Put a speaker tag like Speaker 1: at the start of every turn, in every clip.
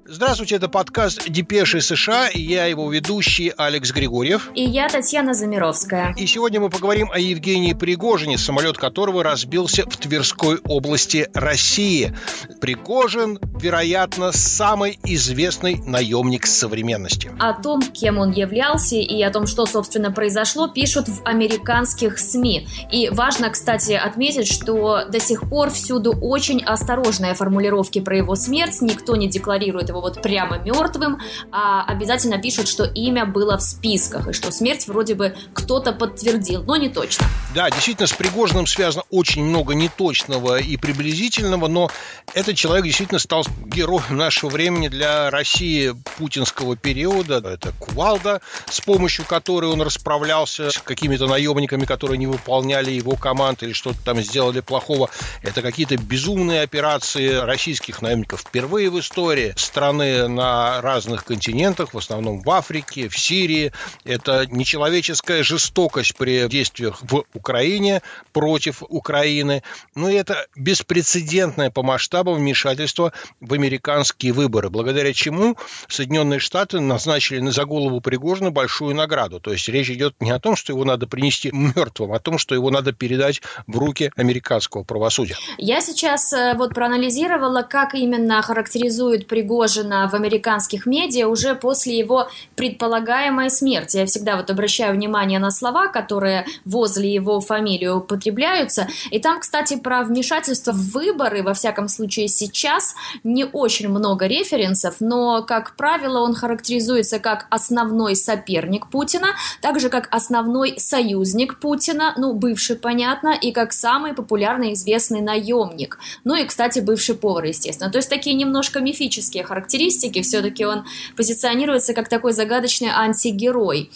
Speaker 1: Здравствуйте, это подкаст «Депеши США», и я его ведущий Алекс Григорьев.
Speaker 2: И я Татьяна Замировская.
Speaker 1: И сегодня мы поговорим о Евгении Пригожине, самолет которого разбился в Тверской области России. Пригожин, вероятно, самый известный наемник современности.
Speaker 2: О том, кем он являлся и о том, что, собственно, произошло, пишут в американских СМИ. И важно, кстати, отметить, что до сих пор всюду очень осторожные формулировки про его смерть. Никто не декларирует его вот прямо мертвым, а обязательно пишут, что имя было в списках, и что смерть вроде бы кто-то подтвердил, но не точно.
Speaker 1: Да, действительно, с Пригожиным связано очень много неточного и приблизительного, но этот человек действительно стал героем нашего времени для России путинского периода. Это кувалда, с помощью которой он расправлялся с какими-то наемниками, которые не выполняли его команд или что-то там сделали плохого. Это какие-то безумные операции российских наемников впервые в истории страны на разных континентах, в основном в Африке, в Сирии. Это нечеловеческая жестокость при действиях в Украине против Украины. Но это беспрецедентное по масштабам вмешательство в американские выборы, благодаря чему Соединенные Штаты назначили за голову Пригожина большую награду. То есть речь идет не о том, что его надо принести мертвым, а о том, что его надо передать в руки американского правосудия.
Speaker 2: Я сейчас вот проанализировала, как именно характеризует Пригожина в американских медиа уже после его предполагаемой смерти. Я всегда вот обращаю внимание на слова, которые возле его фамилии употребляются. И там, кстати, про вмешательство в выборы, во всяком случае сейчас, не очень много референсов, но, как правило, он характеризуется как основной соперник Путина, так же, как основной союзник Путина, ну, бывший, понятно, и как самый популярный известный наемник. Ну и, кстати, бывший повар, естественно. То есть такие немножко мифические характеристики, все-таки он позиционируется как такой загадочный антигерой.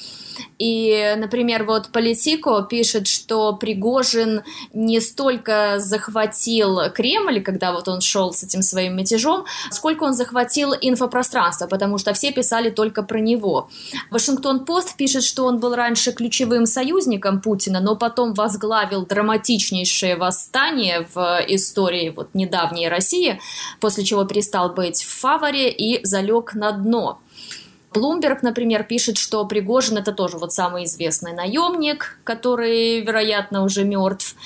Speaker 2: И, например, вот Политико пишет, что Пригожин не столько захватил Кремль, когда вот он шел с этим своим мятежом, сколько он захватил инфопространство, потому что все писали только про него. Вашингтон-Пост пишет, что он был раньше ключевым союзником Путина, но потом возглавил драматичнейшее восстание в истории вот недавней России, после чего перестал быть в фаворе и залег на дно. Bloomberg, например, пишет, что Пригожин — это тоже вот самый известный наемник, который, вероятно, уже мертв,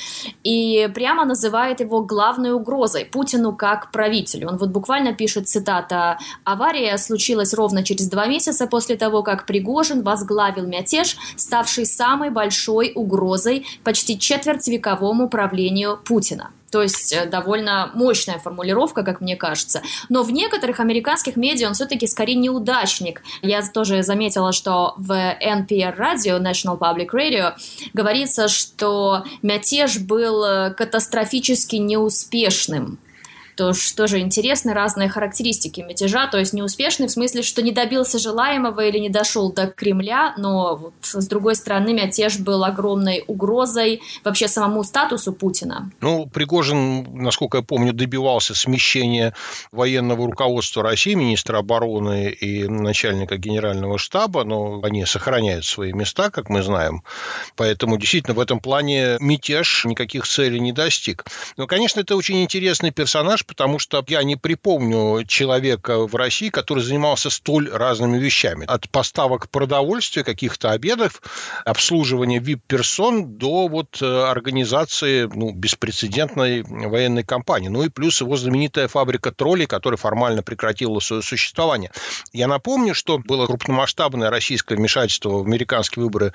Speaker 2: и прямо называет его главной угрозой Путину как правителю. Он вот буквально пишет, цитата: «Авария случилась ровно через 2 месяца после того, как Пригожин возглавил мятеж, ставший самой большой угрозой почти четвертьвековому правлению Путина». То есть довольно мощная формулировка, как мне кажется. Но в некоторых американских медиа он все-таки скорее неудачник. Я тоже заметила, что в NPR Radio, National Public Radio, говорится, что мятеж был катастрофически неуспешным. То, что же интересно, разные характеристики мятежа, то есть неуспешный в смысле, что не добился желаемого или не дошел до Кремля, но вот, с другой стороны, мятеж был огромной угрозой вообще самому статусу Путина.
Speaker 1: Ну, Пригожин, насколько я помню, добивался смещения военного руководства России, министра обороны и начальника генерального штаба, но они сохраняют свои места, как мы знаем, поэтому действительно в этом плане мятеж никаких целей не достиг. Но, конечно, это очень интересный персонаж, потому что я не припомню человека в России, который занимался столь разными вещами. От поставок продовольствия, каких-то обедов, обслуживания VIP-персон до вот организации беспрецедентной военной кампании. Ну и плюс его знаменитая фабрика троллей, которая формально прекратила свое существование. Я напомню, что было крупномасштабное российское вмешательство в американские выборы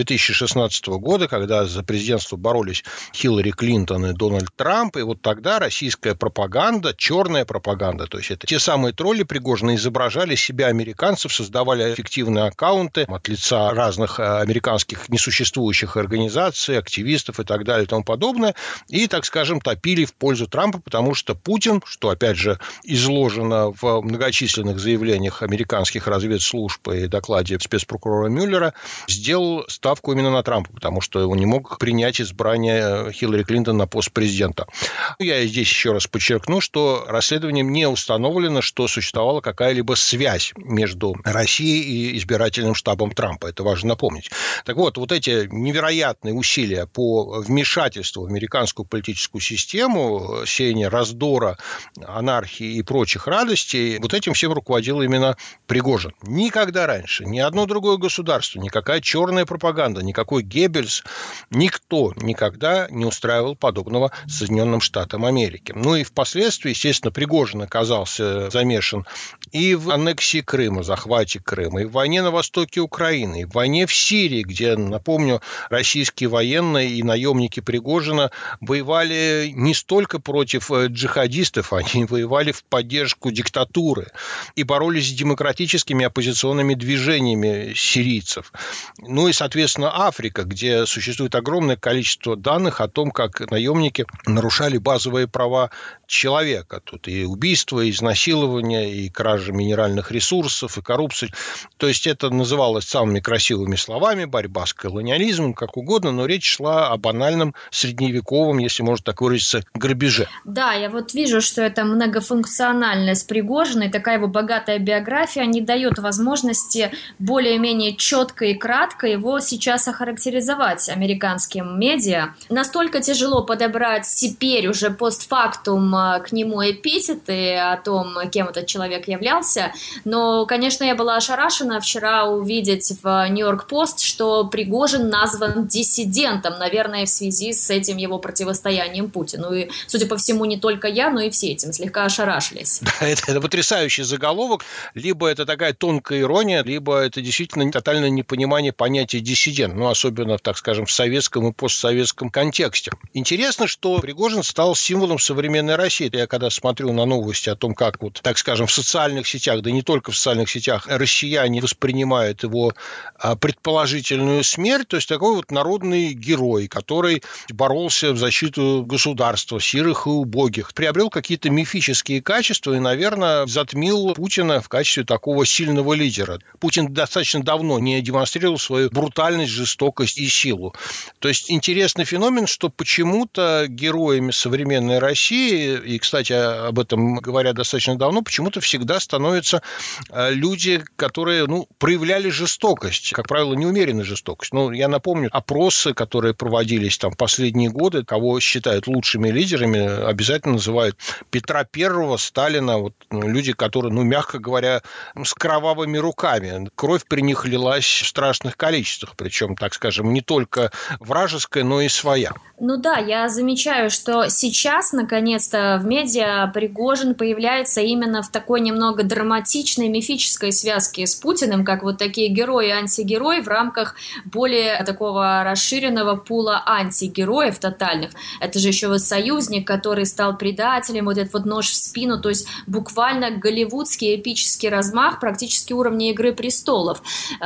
Speaker 1: 2016 года, когда за президентство боролись Хиллари Клинтон и Дональд Трамп, и вот тогда российская пропаганда, черная пропаганда, то есть это те самые тролли Пригожина изображали себя американцев, создавали фиктивные аккаунты от лица разных американских несуществующих организаций, активистов и так далее и тому подобное, и, так скажем, топили в пользу Трампа, потому что Путин, что, опять же, изложено в многочисленных заявлениях американских разведслужб и докладе спецпрокурора Мюллера, сделал ставку именно на Трампа, потому что он не мог принять избрание Хиллари Клинтон на пост президента. Я здесь еще раз подчеркну, подчеркну, что расследованием не установлено, что существовала какая-либо связь между Россией и избирательным штабом Трампа. Это важно напомнить. Так вот, вот эти невероятные усилия по вмешательству в американскую политическую систему, сеяние раздора, анархии и прочих радостей, вот этим всем руководил именно Пригожин. Никогда раньше ни одно другое государство, никакая черная пропаганда, никакой Геббельс, никто никогда не устраивал подобного Соединенным Штатам Америки. Ну и впоследствии, естественно, Пригожин оказался замешан и в аннексии Крыма, захвате Крыма, и в войне на востоке Украины, и в войне в Сирии, где, напомню, российские военные и наемники Пригожина воевали не столько против джихадистов, они воевали в поддержку диктатуры и боролись с демократическими оппозиционными движениями сирийцев. Ну и, соответственно, Африка, где существует огромное количество данных о том, как наемники нарушали базовые права человека. Тут и убийства, и изнасилования, и кража минеральных ресурсов, и коррупция. То есть это называлось самыми красивыми словами, борьба с колониализмом, как угодно, но речь шла о банальном средневековом, если можно так выразиться, грабеже.
Speaker 2: Да, я вот вижу, что это многофункциональность Пригожина, и такая его богатая биография не дает возможности более-менее четко и кратко его сейчас охарактеризовать американским медиа. Настолько тяжело подобрать теперь уже постфактум к нему эпитеты о том, кем этот человек являлся, но, конечно, я была ошарашена вчера увидеть в Нью-Йорк Пост, что Пригожин назван диссидентом, наверное, в связи с этим его противостоянием Путину. И, судя по всему, не только я, но и все этим слегка ошарашились.
Speaker 1: Да, это потрясающий заголовок. Либо это такая тонкая ирония, либо это действительно тотальное непонимание понятия диссидент, ну, особенно, так скажем, в советском и постсоветском контексте. Интересно, что Пригожин стал символом современной России. Я когда смотрю на новости о том, как, вот, так скажем, в социальных сетях, да не только в социальных сетях, россияне воспринимают его предположительную смерть, то есть такой вот народный герой, который боролся в защиту государства, сирых и убогих, приобрел какие-то мифические качества и, наверное, затмил Путина в качестве такого сильного лидера. Путин достаточно давно не демонстрировал свою брутальность, жестокость и силу. То есть интересный феномен, что почему-то героями современной России, и, кстати, об этом говорят достаточно давно, почему-то всегда становятся люди, которые, проявляли жестокость, как правило, неумеренную жестокость. Я напомню опросы, которые проводились там последние годы, кого считают лучшими лидерами, обязательно называют Петра Первого, Сталина, люди, которые, мягко говоря, с кровавыми руками. Кровь при них лилась в страшных количествах, причем, так скажем, не только вражеская, но и своя.
Speaker 2: Да, я замечаю, что сейчас, наконец-то, в медиа Пригожин появляется именно в такой немного драматичной, мифической связке с Путиным, как вот такие герои и антигерои в рамках более такого расширенного пула антигероев тотальных. Это же еще вот союзник, который стал предателем, вот этот вот нож в спину, то есть буквально голливудский эпический размах практически уровня «Игры престолов».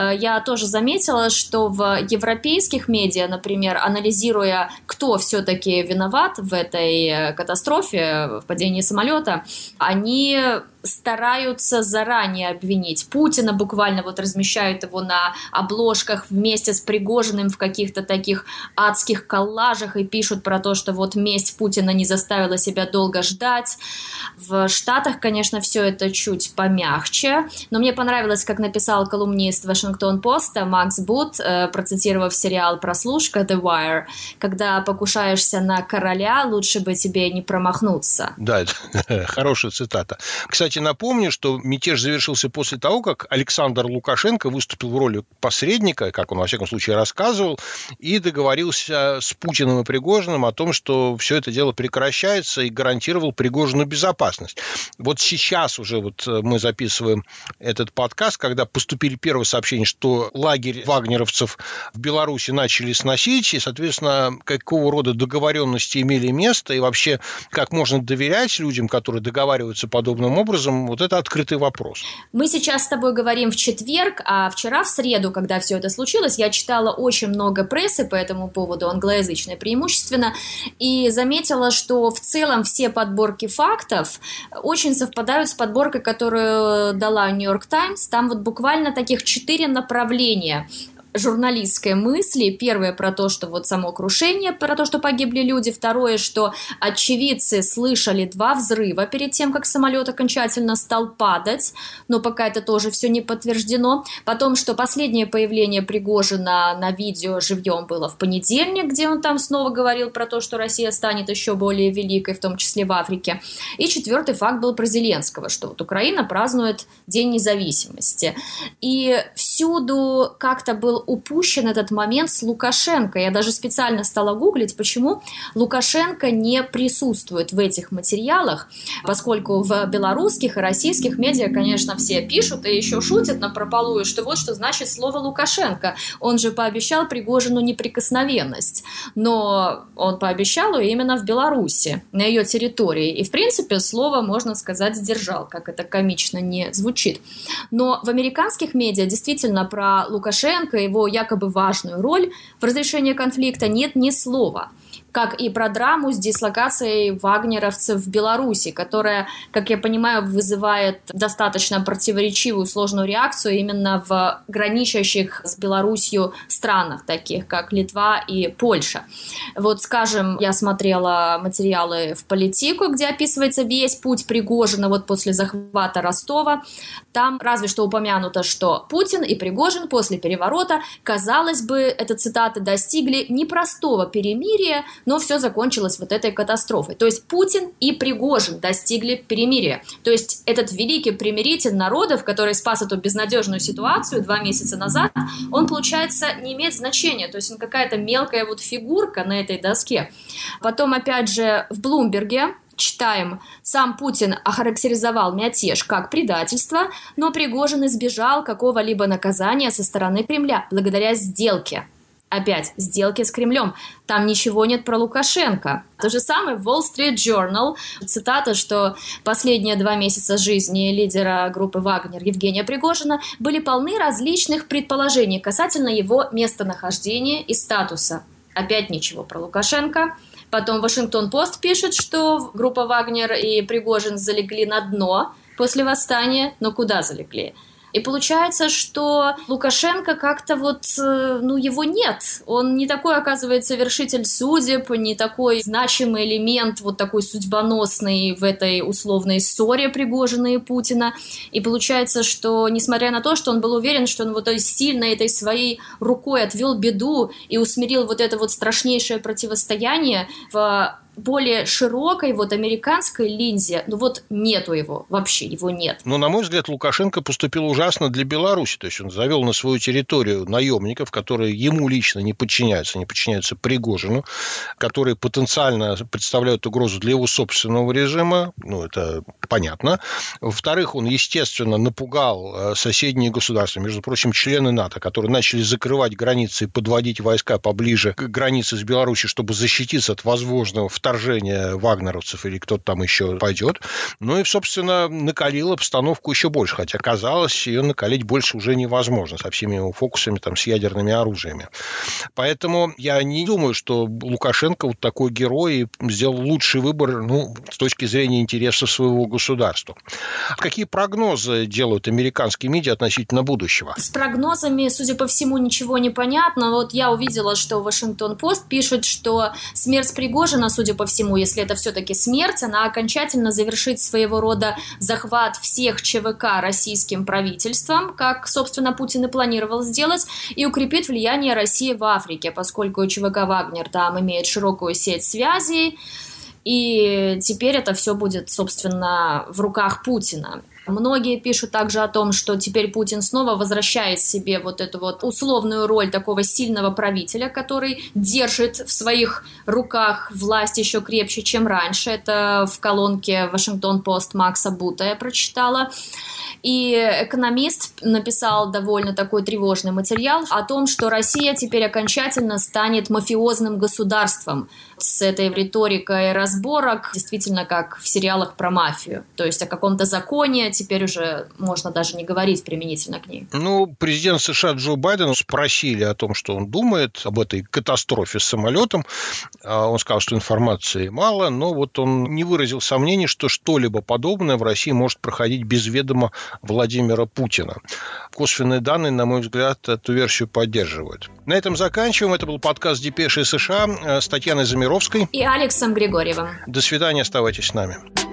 Speaker 2: Я тоже заметила, что в европейских медиа, например, анализируя, кто все-таки виноват в этой катастрофе, в падении самолета, они стараются заранее обвинить Путина, буквально размещают его на обложках вместе с Пригожиным в каких-то таких адских коллажах и пишут про то, что месть Путина не заставила себя долго ждать. В Штатах, конечно, все это чуть помягче, но мне понравилось, как написал колумнист Вашингтон-Поста Макс Бут, процитировав сериал «Прослушка» The Wire, когда покушаешься на короля, лучше бы тебе не промахнуться.
Speaker 1: Да, это хорошая цитата. Кстати, напомню, что мятеж завершился после того, как Александр Лукашенко выступил в роли посредника, как он, во всяком случае, рассказывал, и договорился с Путиным и Пригожиным о том, что все это дело прекращается, и гарантировал Пригожину безопасность. Вот сейчас уже мы записываем этот подкаст, когда поступили первые сообщения, что лагерь вагнеровцев в Беларуси начали сносить, и, соответственно, какого рода договоренности имели место, и вообще, как можно доверять людям, которые договариваются подобным образом, это открытый вопрос.
Speaker 2: Мы сейчас с тобой говорим в четверг, а вчера, в среду, когда все это случилось, я читала очень много прессы по этому поводу, англоязычной преимущественно, и заметила, что в целом все подборки фактов очень совпадают с подборкой, которую дала New York Times. Там буквально таких 4 направления журналистской мысли. Первое про то, что вот само крушение, про то, что погибли люди. Второе, что очевидцы слышали 2 взрыва перед тем, как самолет окончательно стал падать, но пока это тоже все не подтверждено. Потом, что последнее появление Пригожина на видео живьем было в понедельник, где он там снова говорил про то, что Россия станет еще более великой, в том числе в Африке. И 4-й факт был про Зеленского, что вот Украина празднует День независимости. И всюду как-то был упущен этот момент с Лукашенко. Я даже специально стала гуглить, почему Лукашенко не присутствует в этих материалах, поскольку в белорусских и российских медиа, конечно, все пишут и еще шутят напропалую, что вот что значит слово Лукашенко. Он же пообещал Пригожину неприкосновенность, но он пообещал ее именно в Беларуси, на ее территории. И, в принципе, слово, можно сказать, сдержал, как это комично не звучит. Но в американских медиа действительно про Лукашенко и его якобы важную роль в разрешении конфликта нет ни слова. Как и про драму с дислокацией вагнеровцев в Беларуси, которая, как я понимаю, вызывает достаточно противоречивую, сложную реакцию именно в граничащих с Беларусью странах, таких как Литва и Польша. Вот, скажем, я смотрела материалы в «Политику», где описывается весь путь Пригожина вот после захвата Ростова. Там разве что упомянуто, что Путин и Пригожин после переворота, казалось бы, это цитаты, достигли непростого перемирия, но все закончилось вот этой катастрофой. То есть Путин и Пригожин достигли перемирия. То есть этот великий примиритель народов, который спас эту безнадежную ситуацию 2 месяца назад, он, получается, не имеет значения. То есть он какая-то мелкая вот фигурка на этой доске. Потом, опять же, в Блумберге читаем, сам Путин охарактеризовал мятеж как предательство, но Пригожин избежал какого-либо наказания со стороны Кремля благодаря сделке. Опять, сделки с Кремлем. Там ничего нет про Лукашенко. То же самое в Wall Street Journal. Цитата, что последние 2 месяца жизни лидера группы «Вагнер» Евгения Пригожина были полны различных предположений касательно его местонахождения и статуса. Опять ничего про Лукашенко. Потом Вашингтон-Пост пишет, что группа «Вагнер» и Пригожин залегли на дно после восстания. Но куда залегли? И получается, что Лукашенко как-то вот, его нет. Он не такой, оказывается, вершитель судеб, не такой значимый элемент, вот такой судьбоносный в этой условной ссоре Пригожина и Путина. И получается, что, несмотря на то, что он был уверен, что он вот сильно этой своей рукой отвел беду и усмирил вот это вот страшнейшее противостояние в более широкой вот американской линзе, нету его, вообще его нет.
Speaker 1: Но, на мой взгляд, Лукашенко поступил ужасно для Беларуси. То есть он завел на свою территорию наемников, которые ему лично не подчиняются Пригожину, которые потенциально представляют угрозу для его собственного режима. Это понятно. Во-вторых, он, естественно, напугал соседние государства, между прочим, члены НАТО, которые начали закрывать границы и подводить войска поближе к границе с Беларусью, чтобы защититься от возможного вторжения вагнеровцев или кто-то там еще пойдет. И, собственно, накалил обстановку еще больше, хотя, казалось, ее накалить больше уже невозможно со всеми его фокусами, с ядерными оружиями. Поэтому я не думаю, что Лукашенко вот такой герой сделал лучший выбор, с точки зрения интересов своего государства. Какие прогнозы делают американские медиа относительно будущего?
Speaker 2: С прогнозами, судя по всему, ничего не понятно. Я увидела, что Вашингтон-Пост пишет, что смерть Пригожина, судя по всему, если это все-таки смерть, она окончательно завершит своего рода захват всех ЧВК российским правительством, как, собственно, Путин и планировал сделать, и укрепит влияние России в Африке, поскольку ЧВК «Вагнер» там имеет широкую сеть связей, и теперь это все будет, собственно, в руках Путина. Многие пишут также о том, что теперь Путин снова возвращает себе вот эту вот условную роль такого сильного правителя, который держит в своих руках власть еще крепче, чем раньше. Это в колонке «Вашингтон-Пост» Макса Бута я прочитала. И «Экономист» написал довольно такой тревожный материал о том, что Россия теперь окончательно станет мафиозным государством с этой риторикой разборок, действительно как в сериалах про мафию. То есть о каком-то законе, Украины теперь уже можно даже не говорить применительно к ней.
Speaker 1: Президент США Джо Байден спросили о том, что он думает об этой катастрофе с самолетом. Он сказал, что информации мало, но вот он не выразил сомнений, что что-либо подобное в России может проходить без ведома Владимира Путина. Косвенные данные, на мой взгляд, эту версию поддерживают. На этом заканчиваем. Это был подкаст «Депеши США» с Татьяной Замировской
Speaker 2: и Алексом Григорьевым.
Speaker 1: До свидания, оставайтесь с нами.